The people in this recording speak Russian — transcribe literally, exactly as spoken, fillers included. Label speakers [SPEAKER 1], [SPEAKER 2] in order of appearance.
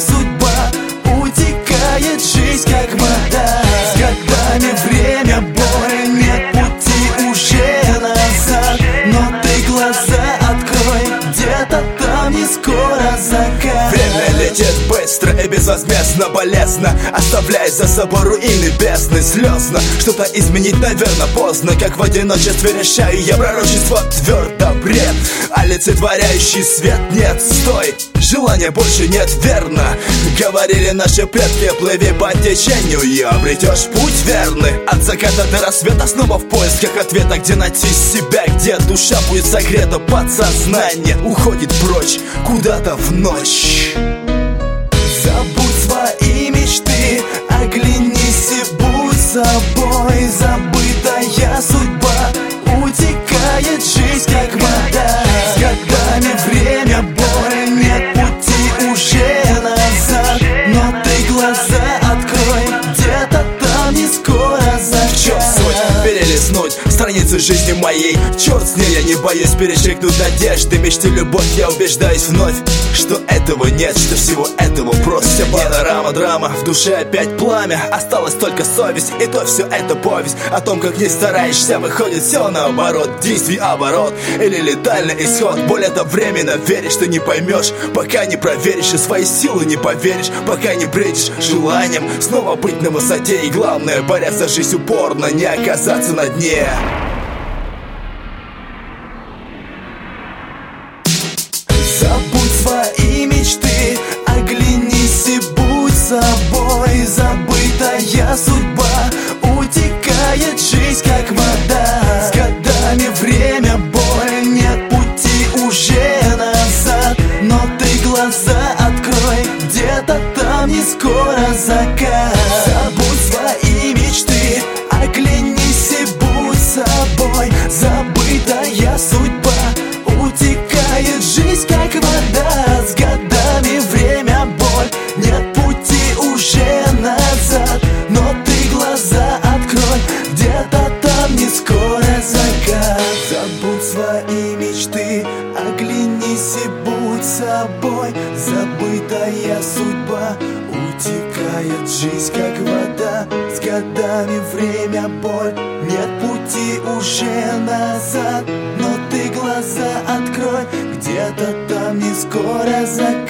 [SPEAKER 1] судьба. Утекает жизнь, как вода. С годами время боль, нет пути уже назад. Но ты глаза открой, где-то там не скоро закат.
[SPEAKER 2] Время летит быстро и безвозмездно, болезненно, оставляя за собой руины бездны. Слезно что-то изменить, наверное, поздно. Как в одиночестве решаю я пророчество твердо. Бред, олицетворяющий свет. Нет, стой, желания больше нет, верно. Говорили наши предки, плыви по течению и обретешь путь верный. От заката до рассвета снова в поисках ответа. Где найти себя, где душа будет согрета. Подсознание уходит прочь, куда-то в ночь.
[SPEAKER 1] Забудь свои мечты, оглянись и будь собой. Забытая судьба, утекает жизнь, как вода. С годами время боль, нет пути уже назад. Но ты глаза открой, где-то там не скоро закат.
[SPEAKER 2] В чем суть? Перелистнуть страницы жизни моей. Черт с ней, я не боюсь перечеркнуть надежды, мечты, любовь. Я убеждаюсь вновь, что этого нет, что всего этого просто панорама, драма. В душе опять пламя, осталась только совесть. И то все это повесть о том, как не стараешься, выходит все наоборот. Действий оборот или летальный исход. Боль это временно, веришь, ты не поймешь, пока не проверишь, и свои силы не поверишь, пока не бредишь желанием снова быть на высоте. И главное, борясь за жизнь упорно, не оказаться на дне.
[SPEAKER 1] Забудь свои мечты, оглянись и будь собой. Забытая судьба, утекает жизнь, как вода. С годами время боль, нет пути уже назад. Но ты глаза открой, где-то там не скоро закат. Забудь свои мечты, оглянись и будь собой. Забытая судьба, утекает жизнь, как вода. С годами время боль, нет пути уже назад. Но ты глаза открой, где-то там не скоро закат. Забудь свои мечты, оглянись и будь собой. Забытая судьба, утекает жизнь, как вода. С годами время боль, нет пути уже назад. Но ты глаза открой, где-то там не скоро закат.